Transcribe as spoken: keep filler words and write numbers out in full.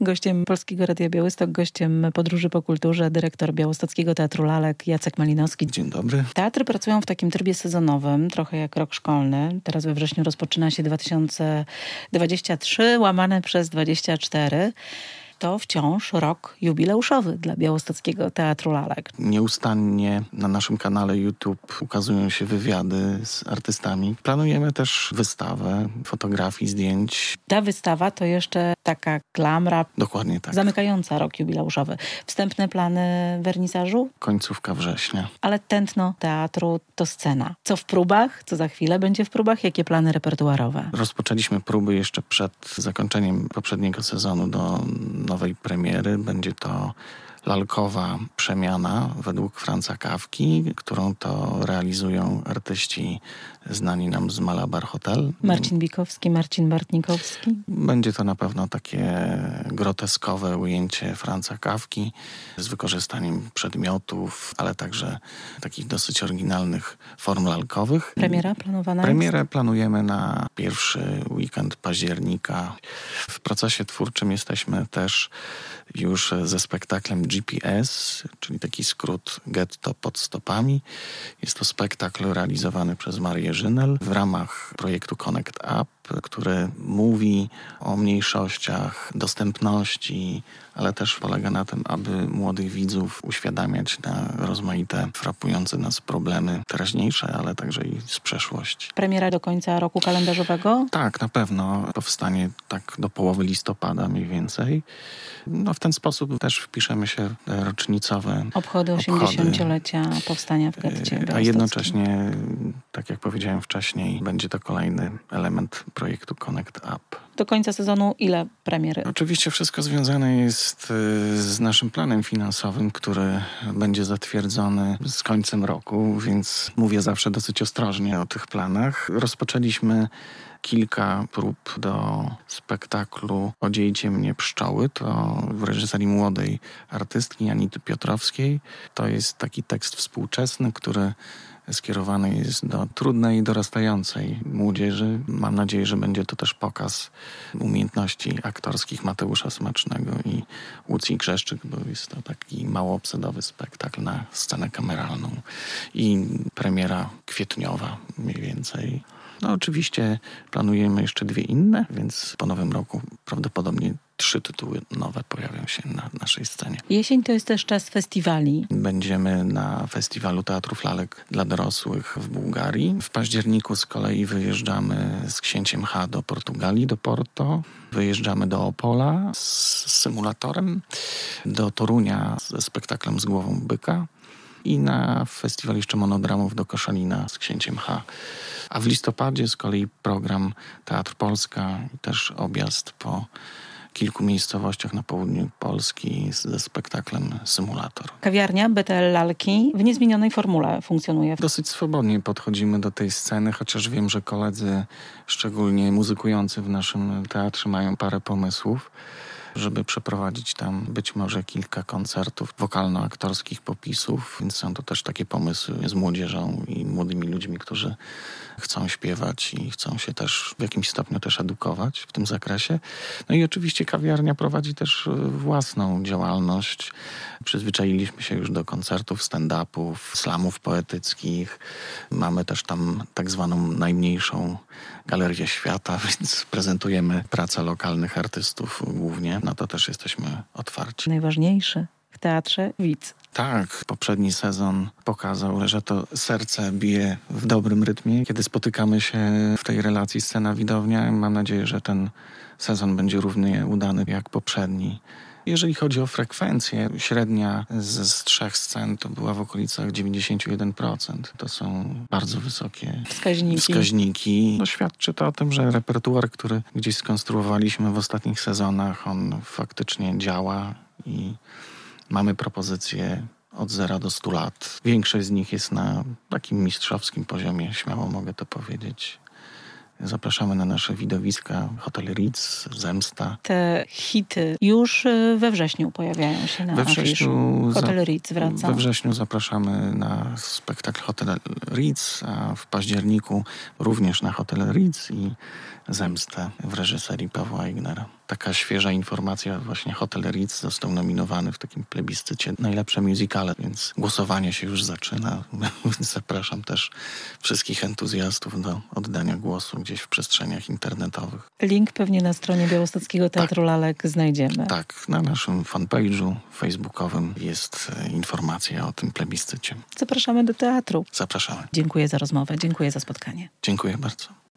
Gościem Polskiego Radia Białystok, gościem Podróży po Kulturze, dyrektor Białostockiego Teatru Lalek Jacek Malinowski. Dzień dobry. Teatry pracują w takim trybie sezonowym, trochę jak rok szkolny. Teraz we wrześniu rozpoczyna się dwa tysiące dwudziesty trzeci, łamane przez dwadzieścia cztery. To wciąż rok jubileuszowy dla Białostockiego Teatru Lalek. Nieustannie na naszym kanale YouTube ukazują się wywiady z artystami. Planujemy też wystawę fotografii, zdjęć. Ta wystawa to jeszcze taka klamra. Dokładnie tak. Zamykająca rok jubileuszowy. Wstępne plany wernisażu? Końcówka września. Ale tętno teatru to scena. Co w próbach? Co za chwilę będzie w próbach? Jakie plany repertuarowe? Rozpoczęliśmy próby jeszcze przed zakończeniem poprzedniego sezonu do nowej premiery. Będzie to lalkowa przemiana według Franza Kafki, którą to realizują artyści znani nam z Malabar Hotel. Marcin Bikowski, Marcin Bartnikowski. Będzie to na pewno takie groteskowe ujęcie Franza Kafki z wykorzystaniem przedmiotów, ale także takich dosyć oryginalnych form lalkowych. Premiera planowana Premierę jest? planujemy na pierwszy weekend października. W procesie twórczym jesteśmy też już ze spektaklem G P S, czyli taki skrót Getto pod stopami. Jest to spektakl realizowany przez Marię Żynel w ramach projektu Connect Up, który mówi o mniejszościach, dostępności, ale też polega na tym, aby młodych widzów uświadamiać na rozmaite, frapujące nas problemy teraźniejsze, ale także i z przeszłości. Premiera do końca roku kalendarzowego? Tak, na pewno powstanie tak do połowy listopada mniej więcej. No w ten sposób też wpiszemy się w rocznicowe obchody osiemdziesięciolecia powstania w getcie białostockim. A jednocześnie, tak jak powiedziałem wcześniej, będzie to kolejny element projektu Connect Up. Do końca sezonu ile premiery? Oczywiście wszystko związane jest z naszym planem finansowym, który będzie zatwierdzony z końcem roku, więc mówię zawsze dosyć ostrożnie o tych planach. Rozpoczęliśmy kilka prób do spektaklu Odziejcie mnie pszczoły. To w reżyserii młodej artystki Anity Piotrowskiej. To jest taki tekst współczesny, który skierowany jest do trudnej, dorastającej młodzieży. Mam nadzieję, że będzie to też pokaz umiejętności aktorskich Mateusza Smacznego i Łucji Grzeszczyk, bo jest to taki mało obsedowy spektakl na scenę kameralną i premiera kwietniowa mniej więcej. No oczywiście planujemy jeszcze dwie inne, więc po nowym roku prawdopodobnie trzy tytuły nowe pojawią się na naszej scenie. Jesień to jest też czas festiwali. Będziemy na Festiwalu Teatrów Lalek dla dorosłych w Bułgarii. W październiku z kolei wyjeżdżamy z Księciem H do Portugalii, do Porto. Wyjeżdżamy do Opola z symulatorem, do Torunia ze spektaklem Z głową byka i na festiwal jeszcze monodramów do Koszalina z Księciem H. A w listopadzie z kolei program Teatr Polska i też objazd po kilku miejscowościach na południu Polski ze spektaklem Symulator. Kawiarnia B T L Lalki w niezmienionej formule funkcjonuje. Dosyć swobodnie podchodzimy do tej sceny, chociaż wiem, że koledzy, szczególnie muzykujący w naszym teatrze, mają parę pomysłów, żeby przeprowadzić tam być może kilka koncertów wokalno-aktorskich popisów, więc są to też takie pomysły z młodzieżą i młodymi ludźmi, którzy chcą śpiewać i chcą się też w jakimś stopniu też edukować w tym zakresie. No i oczywiście kawiarnia prowadzi też własną działalność. Przyzwyczailiśmy się już do koncertów, stand-upów, slamów poetyckich. Mamy też tam tak zwaną najmniejszą galerię świata, więc prezentujemy pracę lokalnych artystów głównie. Na to też jesteśmy otwarci. Najważniejszy w teatrze widz. Tak, poprzedni sezon pokazał, że to serce bije w dobrym rytmie. Kiedy spotykamy się w tej relacji scena-widownia, mam nadzieję, że ten sezon będzie równie udany jak poprzedni. Jeżeli chodzi o frekwencję, średnia z, z trzech scen to była w okolicach dziewięćdziesiąt jeden procent. To są bardzo wysokie wskaźniki. wskaźniki. No, świadczy to o tym, że repertuar, który gdzieś skonstruowaliśmy w ostatnich sezonach, on faktycznie działa i mamy propozycje od zera do stu lat. Większość z nich jest na takim mistrzowskim poziomie, śmiało mogę to powiedzieć. Zapraszamy na nasze widowiska, Hotel Ritz, Zemsta. Te hity już we wrześniu pojawiają się na we wrześniu afiszu. Hotel Ritz wraca. We wrześniu zapraszamy na spektakl Hotel Ritz, a w październiku również na Hotel Ritz i Zemstę w reżyserii Pawła Eignera. taka świeża informacja, właśnie Hotel Ritz został nominowany w takim plebiscycie najlepsze musicale, więc głosowanie się już zaczyna. Więc zapraszam też wszystkich entuzjastów do oddania głosu gdzieś w przestrzeniach internetowych. Link pewnie na stronie Białostockiego Teatru tak. Lalek znajdziemy. Tak, na naszym fanpage'u facebookowym jest informacja o tym plebiscycie. Zapraszamy do teatru. Zapraszamy. Dziękuję za rozmowę, dziękuję za spotkanie. Dziękuję bardzo.